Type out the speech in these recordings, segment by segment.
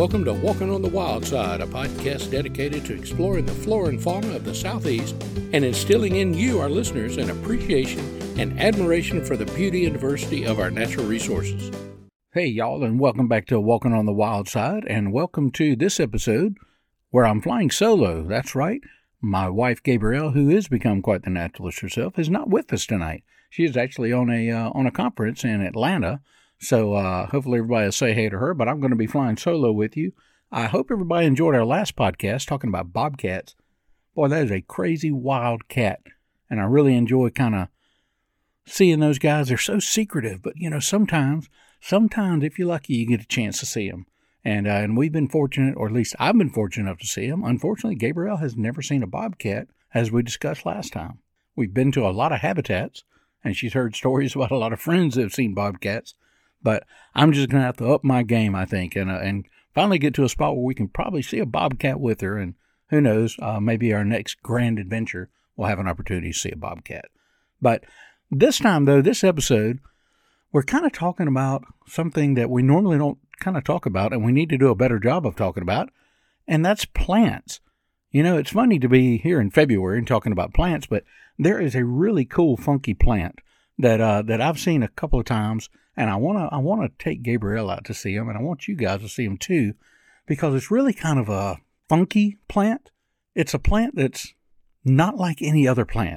welcome to Walking on the Wild Side, a podcast dedicated to exploring the flora and fauna of the Southeast and instilling in you, our listeners, an appreciation and admiration for the beauty and diversity of our natural resources. Hey, y'all, and welcome back to Walking on the Wild Side, and welcome to this episode where I'm flying solo. That's right. My wife, Gabrielle, who has become quite the naturalist herself, is not with us tonight. She is actually on a conference in Atlanta. So hopefully everybody will say hey to her, but I'm going to be flying solo with you. I hope everybody enjoyed our last podcast talking about bobcats. Boy, that is a crazy wild cat, and I really enjoy kind of seeing those guys. They're so secretive, but, you know, sometimes if you're lucky, you get a chance to see them. And we've been fortunate, or at least I've been fortunate enough to see them. Unfortunately, Gabrielle has never seen a bobcat, as we discussed last time. We've been to a lot of habitats, and she's heard stories about a lot of friends that have seen bobcats. But I'm just going to have to up my game, I think, and finally get to a spot where we can probably see a bobcat with her. And who knows, maybe our next grand adventure will have an opportunity to see a bobcat. But this time, though, this episode, we're kind of talking about something that we normally don't kind of talk about, and we need to do a better job of talking about, and that's plants. You know, it's funny to be here in February and talking about plants, but there is a really cool, funky plant that I've seen a couple of times. And I want to take Gabrielle out to see him, and I want you guys to see him too, because it's really kind of a funky plant. It's a plant that's not like any other plant.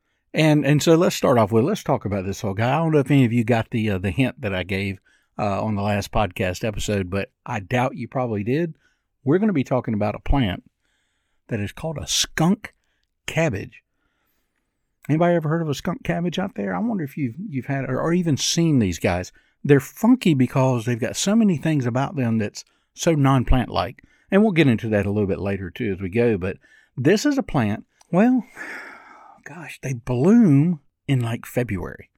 And so let's start off with, let's talk about this whole guy. I don't know if any of you got the hint that I gave on the last podcast episode, but I doubt you probably did. We're going to be talking about a plant that is called a skunk cabbage. Anybody ever heard of a skunk cabbage out there? I wonder if you've had or even seen these guys. They're funky because they've got so many things about them that's so non-plant-like. And we'll get into that a little bit later, too, as we go. But this is a plant, well, gosh, they bloom in like February.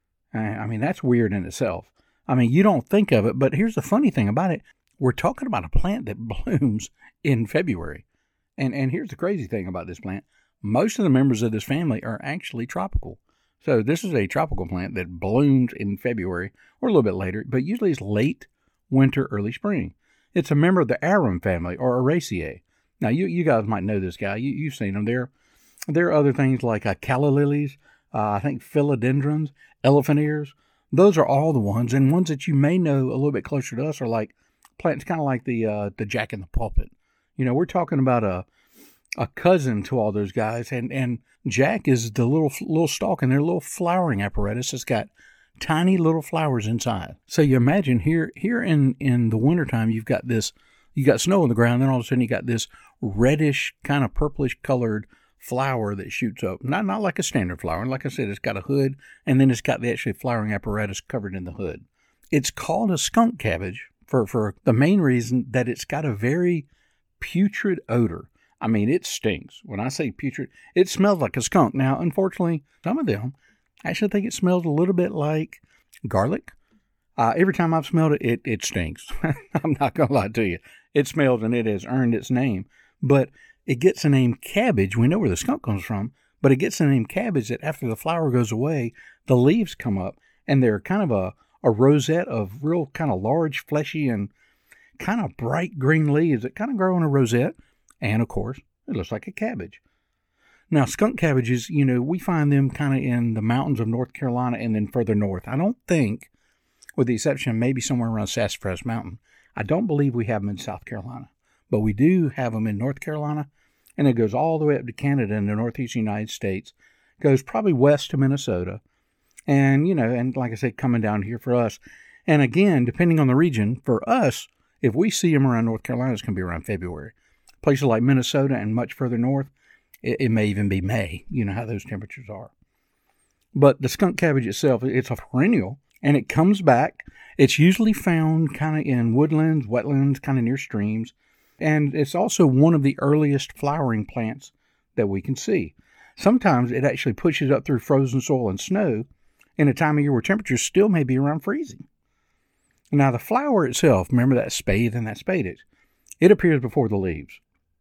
I mean, that's weird in itself. I mean, you don't think of it, but here's the funny thing about it. We're talking about a plant that blooms in February. And here's the crazy thing about this plant. Most of the members of this family are actually tropical. So this is a tropical plant that blooms in February or a little bit later, but usually it's late winter, early spring. It's a member of the arum family or Araceae. Now, you guys might know this guy. You've seen them. There are other things like calla lilies, I think philodendrons, elephant ears. Those are all the ones. And ones that you may know a little bit closer to us are like plants kind of like the jack in the pulpit. You know, we're talking about a cousin to all those guys, and Jack is the little stalk in their little flowering apparatus. It's got tiny little flowers inside. So you imagine here in the wintertime, you got snow on the ground, then all of a sudden you got this reddish, kind of purplish colored flower that shoots up. Not like a standard flower. And like I said, it's got a hood, and then it's got the actually flowering apparatus covered in the hood. It's called a skunk cabbage for the main reason that it's got a very putrid odor. I mean, it stinks. When I say putrid, it smells like a skunk. Now, unfortunately, some of them, I actually think it smells a little bit like garlic. Every time I've smelled it, it stinks. I'm not going to lie to you. It smells and it has earned its name. But it gets the name cabbage. We know where the skunk comes from. But it gets the name cabbage that after the flower goes away, the leaves come up. And they're kind of a rosette of real kind of large, fleshy, and kind of bright green leaves that kind of grow in a rosette. And, of course, it looks like a cabbage. Now, skunk cabbages, you know, we find them kind of in the mountains of North Carolina and then further north. I don't think, with the exception of maybe somewhere around Sassafras Mountain, I don't believe we have them in South Carolina. But we do have them in North Carolina, and it goes all the way up to Canada in the northeastern United States. Goes probably west to Minnesota. And, you know, and like I said, coming down here for us. And again, depending on the region, for us, if we see them around North Carolina, it's going to be around February. Places like Minnesota and much further north, it may even be May. You know how those temperatures are. But the skunk cabbage itself, it's a perennial, and it comes back. It's usually found kind of in woodlands, wetlands, kind of near streams. And it's also one of the earliest flowering plants that we can see. Sometimes it actually pushes up through frozen soil and snow in a time of year where temperatures still may be around freezing. Now, the flower itself, remember that spathe and that spadix, it appears before the leaves.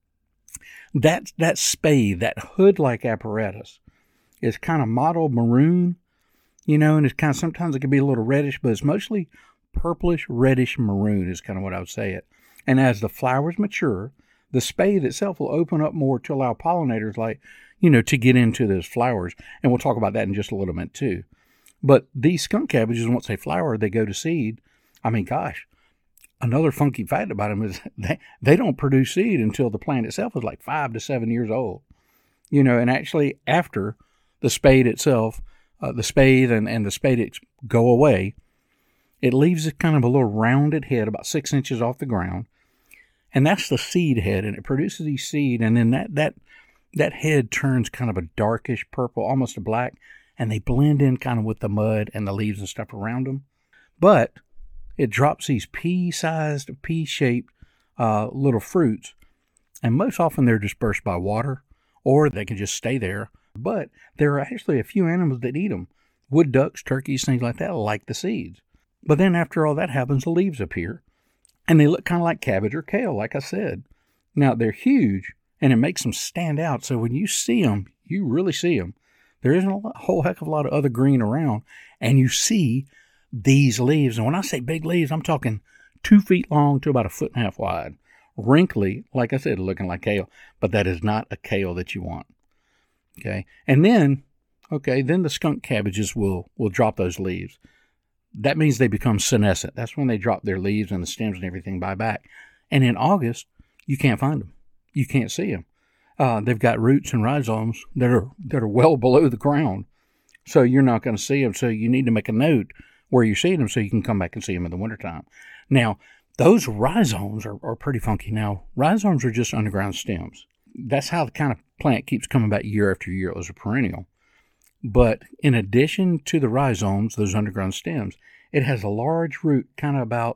That spathe, that hood-like apparatus, is kind of mottled maroon, you know, and it's kind of, sometimes it can be a little reddish, but it's mostly purplish, reddish maroon is kind of what I would say it. And as the flowers mature, the spathe itself will open up more to allow pollinators to get into those flowers. And we'll talk about that in just a little bit too. But these skunk cabbages, once they flower, they go to seed. I mean, gosh, another funky fact about them is they don't produce seed until the plant itself is like 5 to 7 years old. And actually after the spathe itself, the spathe and the spathe go away, it leaves kind of a little rounded head about 6 inches off the ground. And that's the seed head, and it produces these seed, and then that head turns kind of a darkish purple, almost a black, and they blend in kind of with the mud and the leaves and stuff around them. But it drops these pea-sized, pea-shaped little fruits, and most often they're dispersed by water, or they can just stay there. But there are actually a few animals that eat them. Wood ducks, turkeys, things like that like the seeds. But then after all that happens, the leaves appear, and they look kind of like cabbage or kale, like I said. Now, they're huge, and it makes them stand out. So when you see them, you really see them. There isn't a whole heck of a lot of other green around, and you see these leaves. And when I say big leaves, I'm talking 2 feet long to about 1.5 feet wide. Wrinkly, like I said, looking like kale, but that is not a kale that you want. Okay, and then the skunk cabbages will drop those leaves. That means they become senescent. That's when they drop their leaves and the stems and everything by back. And in August, you can't find them. You can't see them. They've got roots and rhizomes that are well below the ground. So you're not going to see them. So you need to make a note where you're seeing them so you can come back and see them in the wintertime. Now, those rhizomes are pretty funky. Now, rhizomes are just underground stems. That's how the kind of plant keeps coming back year after year. It was a perennial. But in addition to the rhizomes, those underground stems, it has a large root, kind of about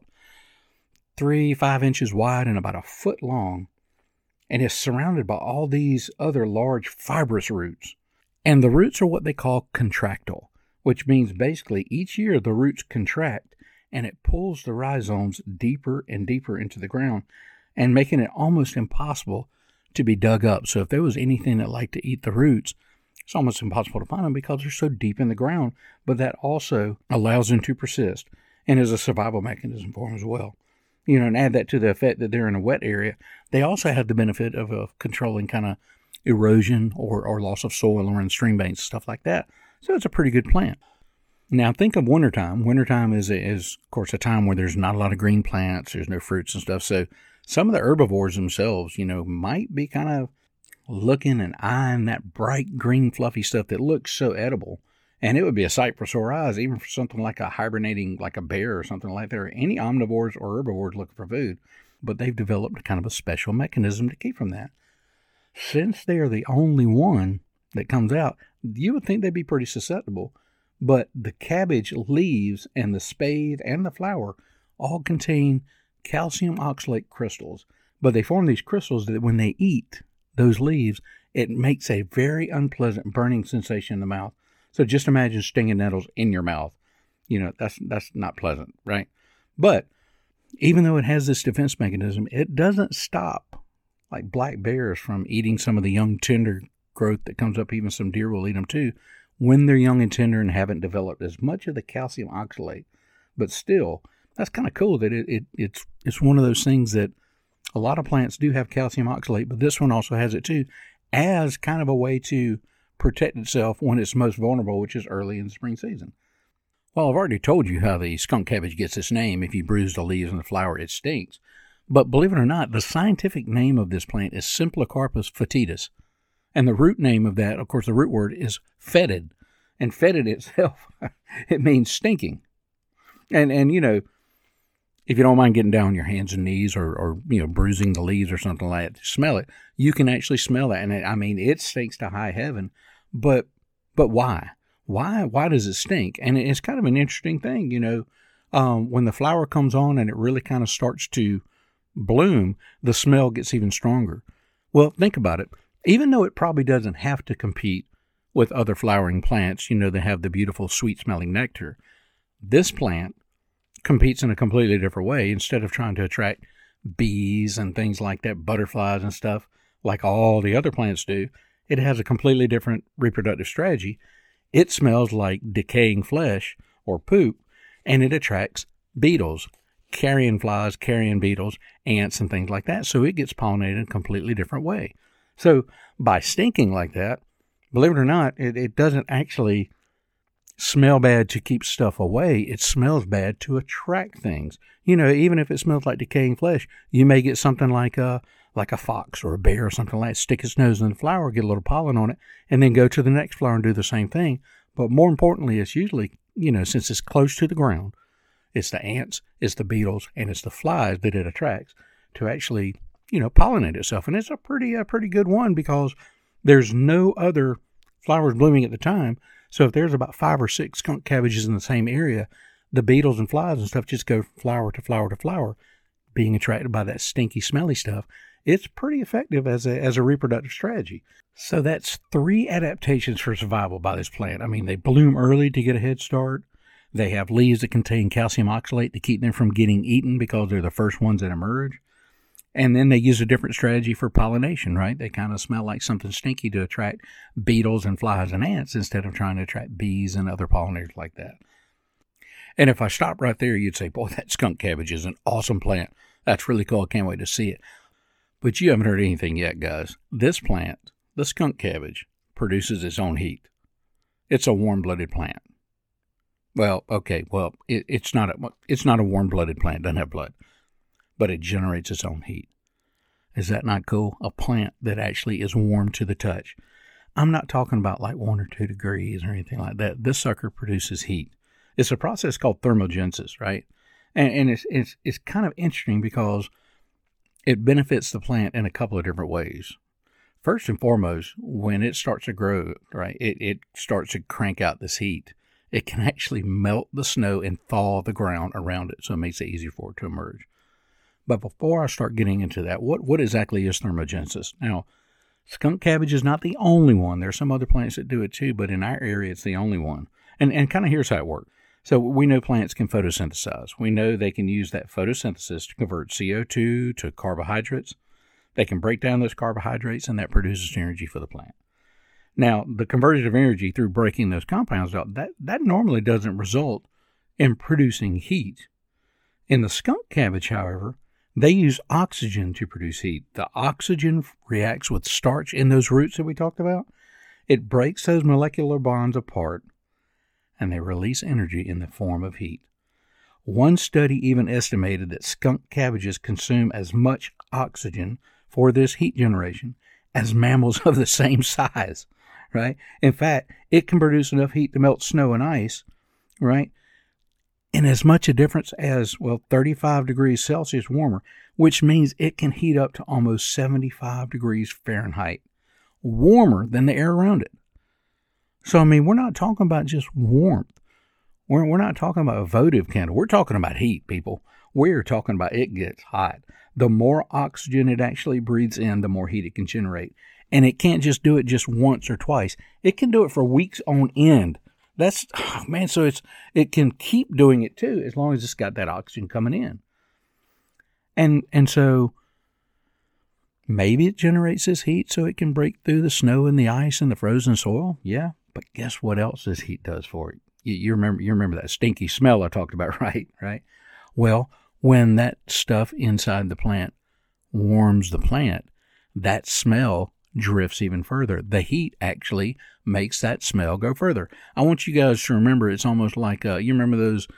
3-5 inches wide and about 1 foot long. And it's surrounded by all these other large fibrous roots. And the roots are what they call contractile, which means basically each year the roots contract and it pulls the rhizomes deeper and deeper into the ground and making it almost impossible to be dug up. So if there was anything that liked to eat the roots, it's almost impossible to find them because they're so deep in the ground. But that also allows them to persist and is a survival mechanism for them as well. And add that to the effect that they're in a wet area. They also have the benefit of controlling kind of erosion or loss of soil around stream banks, stuff like that. So it's a pretty good plant. Now think of wintertime. Wintertime is of course a time where there's not a lot of green plants. There's no fruits and stuff. So some of the herbivores themselves, might be kind of looking and eyeing that bright green fluffy stuff that looks so edible. And it would be a sight for sore eyes, even for something like a hibernating, like a bear or something like that, or any omnivores or herbivores looking for food. But they've developed kind of a special mechanism to keep from that. Since they are the only one that comes out, you would think they'd be pretty susceptible. But the cabbage leaves and the spathe and the flower all contain calcium oxalate crystals. But they form these crystals that when they eat those leaves, it makes a very unpleasant burning sensation in the mouth. So just imagine stinging nettles in your mouth. That's not pleasant, right? But even though it has this defense mechanism, it doesn't stop like black bears from eating some of the young tender growth that comes up. Even some deer will eat them too when they're young and tender and haven't developed as much of the calcium oxalate. But still, that's kind of cool that it's one of those things that a lot of plants do have calcium oxalate, but this one also has it too, as kind of a way to protect itself when it's most vulnerable, which is early in the spring season. Well, I've already told you how the skunk cabbage gets its name. If you bruise the leaves and the flower, it stinks. But believe it or not, the scientific name of this plant is Symplocarpus foetidus. And the root name of that, of course, the root word is fetid. And fetid itself, it means stinking. And if you don't mind getting down on your hands and knees or bruising the leaves or something like that to smell it, you can actually smell that. And it stinks to high heaven. But why? Why does it stink? And it's kind of an interesting thing, when the flower comes on and it really kind of starts to bloom, the smell gets even stronger. Well, think about it. Even though it probably doesn't have to compete with other flowering plants, they have the beautiful sweet-smelling nectar, this plant competes in a completely different way. Instead of trying to attract bees and things like that, butterflies and stuff, like all the other plants do, it has a completely different reproductive strategy. It smells like decaying flesh or poop, and it attracts beetles, carrion flies, carrion beetles, ants, and things like that. So it gets pollinated in a completely different way. So by stinking like that, believe it or not, it doesn't actually smell bad to keep stuff away. It smells bad to attract things. Even if it smells like decaying flesh, you may get something like a fox or a bear or something like that, stick its nose in the flower, get a little pollen on it, and then go to the next flower and do the same thing. But more importantly, it's usually, since it's close to the ground, it's the ants, it's the beetles, and it's the flies that it attracts to actually, pollinate itself. And it's a pretty good one, because there's no other flowers blooming at the time. So if there's about 5 or 6 skunk cabbages in the same area, the beetles and flies and stuff just go flower to flower to flower, being attracted by that stinky, smelly stuff. It's pretty effective as a reproductive strategy. So that's 3 adaptations for survival by this plant. I mean, they bloom early to get a head start. They have leaves that contain calcium oxalate to keep them from getting eaten, because they're the first ones that emerge. And then they use a different strategy for pollination, right? They kind of smell like something stinky to attract beetles and flies and ants, instead of trying to attract bees and other pollinators like that. And if I stop right there, you'd say, boy, that skunk cabbage is an awesome plant. That's really cool. I can't wait to see it. But you haven't heard anything yet, guys. This plant, the skunk cabbage, produces its own heat. It's a warm-blooded plant. Well, okay, it's not a warm-blooded plant. It doesn't have blood. But it generates its own heat. Is that not cool? A plant that actually is warm to the touch. I'm not talking about like 1 or 2 degrees or anything like that. This sucker produces heat. It's a process called thermogenesis, right? And it's kind of interesting, because it benefits the plant in a couple of different ways. First and foremost, when it starts to grow, right, it starts to crank out this heat. It can actually melt the snow and thaw the ground around it, so it makes it easier for it to emerge. But before I start getting into that, what exactly is thermogenesis? Now, skunk cabbage is not the only one. There are some other plants that do it too, but in our area, it's the only one. And kind of here's how it works. So we know plants can photosynthesize. We know they can use that photosynthesis to convert CO2 to carbohydrates. They can break down those carbohydrates, and that produces energy for the plant. Now, the conversion of energy through breaking those compounds out, that normally doesn't result in producing heat. In the skunk cabbage, however, they use oxygen to produce heat. The oxygen reacts with starch in those roots that we talked about. It breaks those molecular bonds apart, and they release energy in the form of heat. One study even estimated that skunk cabbages consume as much oxygen for this heat generation as mammals of the same size, right? In fact, it can produce enough heat to melt snow and ice, right? In as much a difference as, 35 degrees Celsius warmer, which means it can heat up to almost 75 degrees Fahrenheit, warmer than the air around it. So, I mean, we're not talking about just warmth. We're not talking about a votive candle. We're talking about heat, people. We're talking about it gets hot. The more oxygen it actually breathes in, the more heat it can generate. And it can't just do it just once or twice. It can do it for weeks on end. So it can keep doing it too, as long as it's got that oxygen coming in. And so maybe it generates this heat so it can break through the snow and the ice and the frozen soil. Yeah, but guess what else this heat does for it? You remember that stinky smell I talked about, right? Well, when that stuff inside the plant warms the plant, that smell drifts even further. The heat actually makes that smell go further. I want you guys to remember, it's almost like you remember those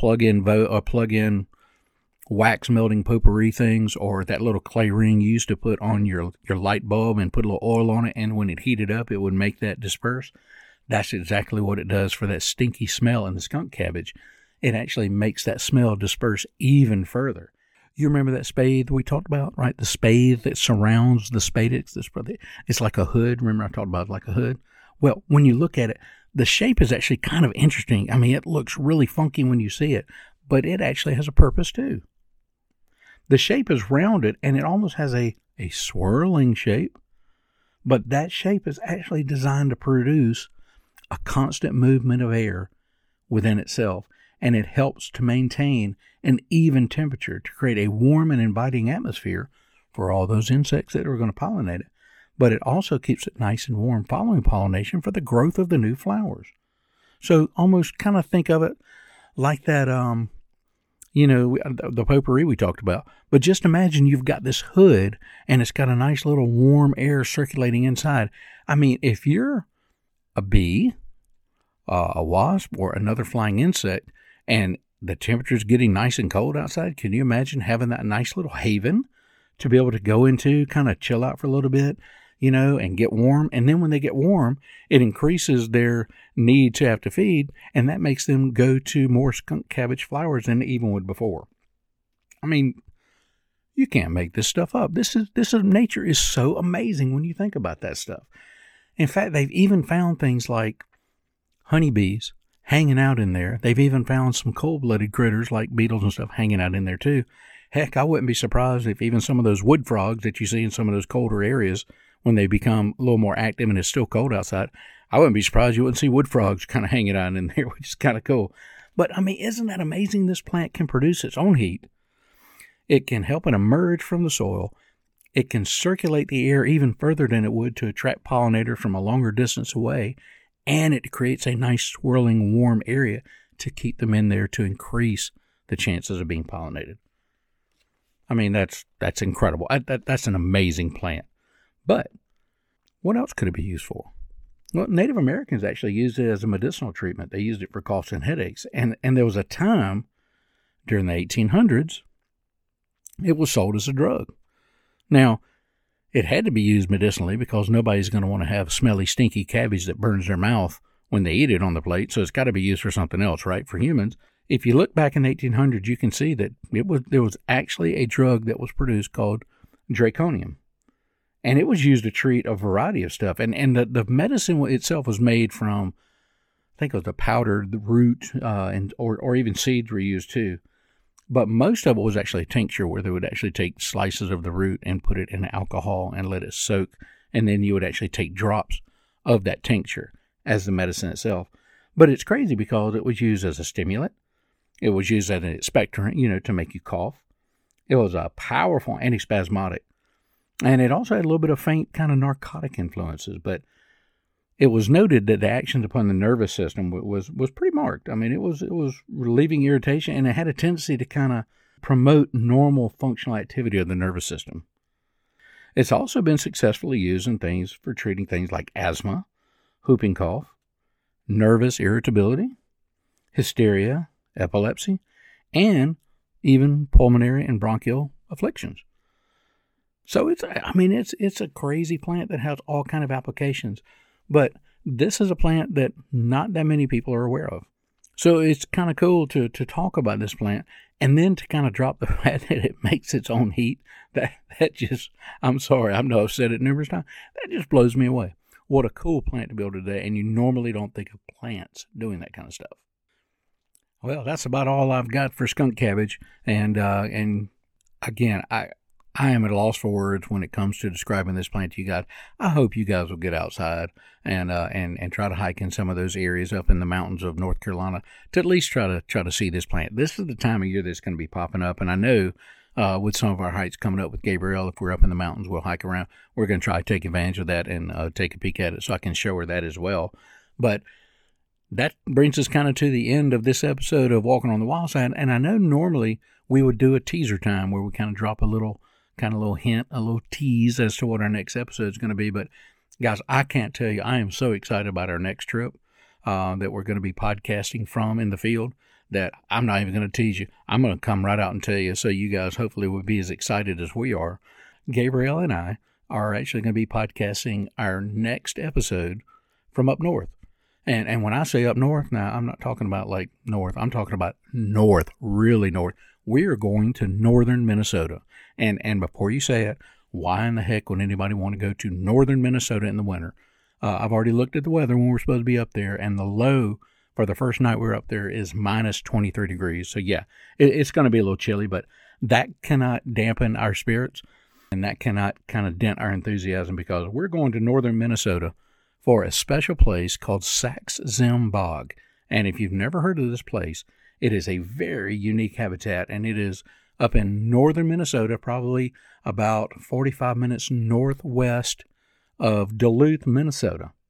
plug-in wax melting potpourri things, or that little clay ring you used to put on your light bulb and put a little oil on it, and when it heated up, it would make that disperse. That's exactly what it does for that stinky smell in the skunk cabbage. It actually makes that smell disperse even further. You remember that spathe we talked about, right? The spathe that surrounds the spadix. It's like a hood. Remember I talked about like a hood? Well, when you look at it, the shape is actually kind of interesting. I mean, it looks really funky when you see it, but it actually has a purpose too. The shape is rounded, and it almost has a swirling shape, but that shape is actually designed to produce a constant movement of air within itself, and it helps to maintain an even temperature to create a warm and inviting atmosphere for all those insects that are going to pollinate it. But it also keeps it nice and warm following pollination for the growth of the new flowers. So almost kind of think of it like that the potpourri we talked about. But just imagine you've got this hood and it's got a nice little warm air circulating inside. I mean, if you're a bee, a wasp, or another flying insect, and the temperature's getting nice and cold outside, can you imagine having that nice little haven to be able to go into, kind of chill out for a little bit, and get warm? And then when they get warm, it increases their need to have to feed, and that makes them go to more skunk cabbage flowers than they even would before. I mean, you can't make this stuff up. Nature is so amazing when you think about that stuff. In fact, they've even found things like honeybees hanging out in there. They've even found some cold-blooded critters like beetles and stuff hanging out in there too. Heck, I wouldn't be surprised if even some of those wood frogs that you see in some of those colder areas, when they become a little more active and it's still cold outside, I wouldn't be surprised you wouldn't see wood frogs kind of hanging out in there, which is kind of cool. But, I mean, isn't that amazing? This plant can produce its own heat. It can help it emerge from the soil. It can circulate the air even further than it would to attract pollinators from a longer distance away. And it creates a nice swirling warm area to keep them in there to increase the chances of being pollinated. I mean, that's incredible. That's an amazing plant. But what else could it be used for? Well, Native Americans actually used it as a medicinal treatment. They used it for coughs and headaches. And there was a time during the 1800s, it was sold as a drug. Now, it had to be used medicinally because nobody's going to want to have smelly, stinky cabbage that burns their mouth when they eat it on the plate. So it's got to be used for something else, right? For humans. If you look back in the 1800s, you can see that there was actually a drug that was produced called draconium. And it was used to treat a variety of stuff. And the medicine itself was made from, I think it was the powder, the root, or even seeds were used too. But most of it was actually a tincture where they would actually take slices of the root and put it in alcohol and let it soak. And then you would actually take drops of that tincture as the medicine itself. But it's crazy because it was used as a stimulant. It was used as an expectorant, to make you cough. It was a powerful antispasmodic. And it also had a little bit of faint kind of narcotic influences. But it was noted that the actions upon the nervous system was pretty marked. I mean, it was relieving irritation, and it had a tendency to kind of promote normal functional activity of the nervous system. It's also been successfully used in things for treating things like asthma, whooping cough, nervous irritability, hysteria, epilepsy, and even pulmonary and bronchial afflictions. So it's a crazy plant that has all kind of applications. But this is a plant that not that many people are aware of. So it's kind of cool to talk about this plant and then to kind of drop the fact that it makes its own heat. That just, I'm sorry, I know I've said it numerous times. That just blows me away. What a cool plant to be able to do. And you normally don't think of plants doing that kind of stuff. Well, that's about all I've got for skunk cabbage. And again, I am at a loss for words when it comes to describing this plant to you guys. I hope you guys will get outside and try to hike in some of those areas up in the mountains of North Carolina to at least try to see this plant. This is the time of year that's going to be popping up, and I know with some of our hikes coming up with Gabrielle, if we're up in the mountains, we'll hike around. We're going to try to take advantage of that and take a peek at it so I can show her that as well. But that brings us kind of to the end of this episode of Walking on the Wild Side, and I know normally we would do a teaser time where we kind of drop a little hint, a little tease as to what our next episode is going to be. But guys, I can't tell you, I am so excited about our next trip that we're going to be podcasting from in the field that I'm not even going to tease you. I'm going to come right out and tell you, so you guys hopefully will be as excited as we are. Gabrielle and I are actually going to be podcasting our next episode from up north. And when I say up north, now I'm not talking about like north. I'm talking about north, really north. We are going to northern Minnesota. And before you say it, why in the heck would anybody want to go to northern Minnesota in the winter? I've already looked at the weather when we're supposed to be up there, and the low for the first night we're up there is minus 23 degrees. So yeah, it's going to be a little chilly, but that cannot dampen our spirits, and that cannot kind of dent our enthusiasm, because we're going to northern Minnesota for a special place called Sax-Zim Bog. And if you've never heard of this place, it is a very unique habitat, and it is up in northern Minnesota, probably about 45 minutes northwest of Duluth, Minnesota.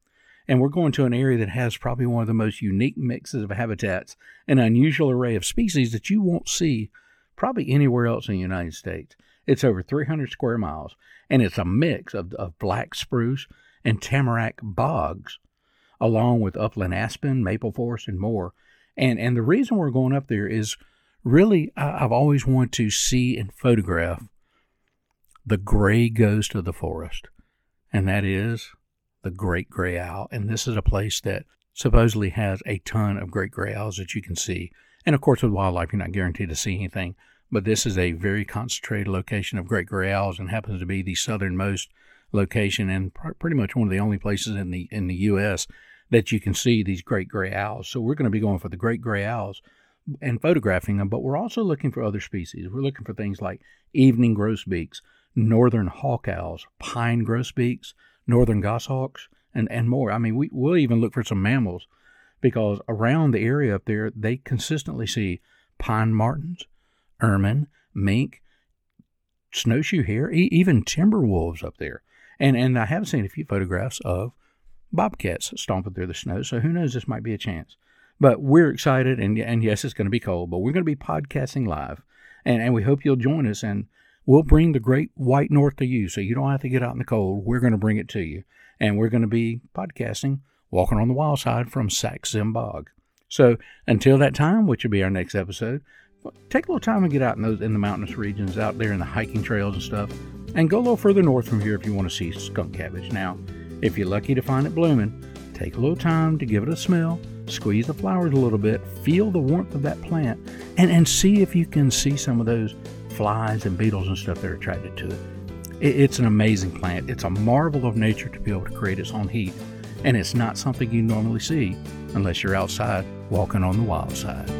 And we're going to an area that has probably one of the most unique mixes of habitats and unusual array of species that you won't see probably anywhere else in the United States. It's over 300 square miles, and it's a mix of black spruce and tamarack bogs, along with upland aspen, maple forest, and more. And the reason we're going up there is really, I've always wanted to see and photograph the gray ghost of the forest, and that is the great gray owl. And this is a place that supposedly has a ton of great gray owls that you can see. And of course, with wildlife, you're not guaranteed to see anything, but this is a very concentrated location of great gray owls and happens to be the southernmost location and pretty much one of the only places in the U.S. that you can see these great gray owls. So we're going to be going for the great gray owls and photographing them, but we're also looking for other species. We're looking for things like evening grosbeaks, northern hawk owls, pine grosbeaks, northern goshawks, and more. I mean, we'll even look for some mammals, because around the area up there, they consistently see pine martens, ermine, mink, snowshoe hare, even timber wolves up there. And I have seen a few photographs of bobcats stomping through the snow, so who knows, this might be a chance. But we're excited, and yes, it's going to be cold, but we're going to be podcasting live, and we hope you'll join us, and we'll bring the great white north to you, so you don't have to get out in the cold. We're going to bring it to you, and we're going to be podcasting, walking on the wild side from Sax-Zim Bog. So until that time, which will be our next episode, take a little time and get out in the mountainous regions, out there in the hiking trails and stuff, and go a little further north from here if you want to see skunk cabbage. Now, if you're lucky to find it blooming, take a little time to give it a smell, squeeze the flowers a little bit, feel the warmth of that plant, and see if you can see some of those flies and beetles and stuff that are attracted to it. It's an amazing plant. It's a marvel of nature to be able to create its own heat, and it's not something you normally see unless you're outside walking on the wild side.